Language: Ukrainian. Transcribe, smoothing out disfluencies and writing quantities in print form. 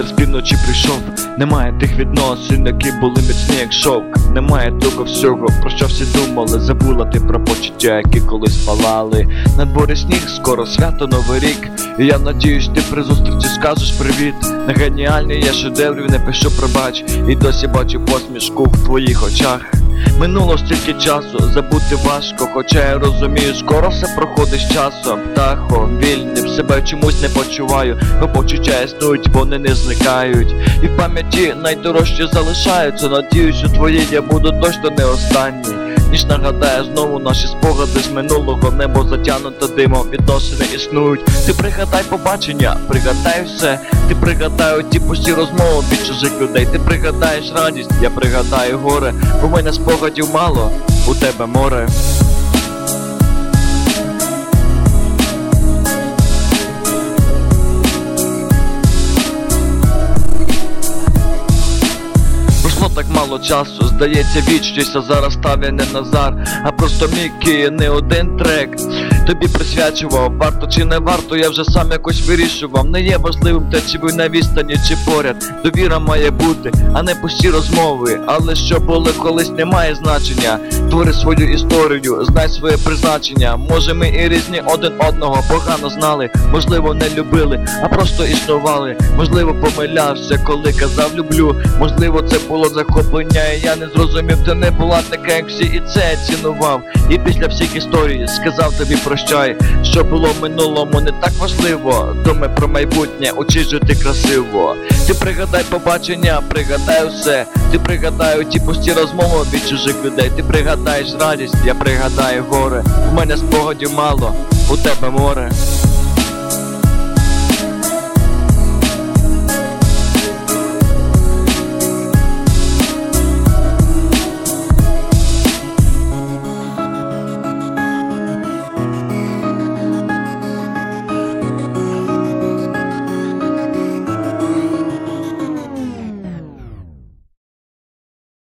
з півночі прийшов. Немає тих відносин, які були міцні як шовк. Немає того всього, про що всі думали. Забула ти про почуття, які колись палали. На дворі сніг, скоро свято, новий рік. І я надіюсь, ти при зустрічі скажеш привіт. На геніальний я шедеврів не пишу пробач. І досі бачу посмішку в твоїх очах. Минуло стільки часу, забути важко. Хоча я розумію, скоро все проходить з часом. Птахом, вільним, себе чомусь не почуваю. Бо почуття існують, вони не зникають. І в пам'яті найдорожчі залишаються. Надіюсь, у твоїй я буду точно не останній. Ніж нагадає знову наші спогади з минулого. Небо затягнуто димом, відносини існують. Ти пригадай побачення, пригадай все. Ти пригадай ті пусті розмови від чужих людей. Ти пригадаєш радість, я пригадаю горе. У мене спогадів мало, у тебе море. Так мало часу, здається вічність, а зараз став я не Назар, а просто Мікі, не один трек тобі присвячував. Варто чи не варто, я вже сам якось вирішував. Не є важливим те, чи ви на відстані, чи поряд. Довіра має бути, а не пусті розмови. Але що було колись, не має значення. Твори свою історію, знай своє призначення. Може ми і різні один одного погано знали. Можливо не любили, а просто існували. Можливо помилявся, коли казав люблю. Можливо це було захоплення, і я не зрозумів. Ти не була така, як всі, і це я цінував. І після всіх історій сказав тобі прощай. Що було в минулому не так важливо. Думай про майбутнє, учись жити красиво. Ти пригадай побачення, пригадай усе. Ти пригадай ті пусті розмови від чужих людей. Ти пригадаєш радість, я пригадаю горе. У мене спогадів мало, у тебе море.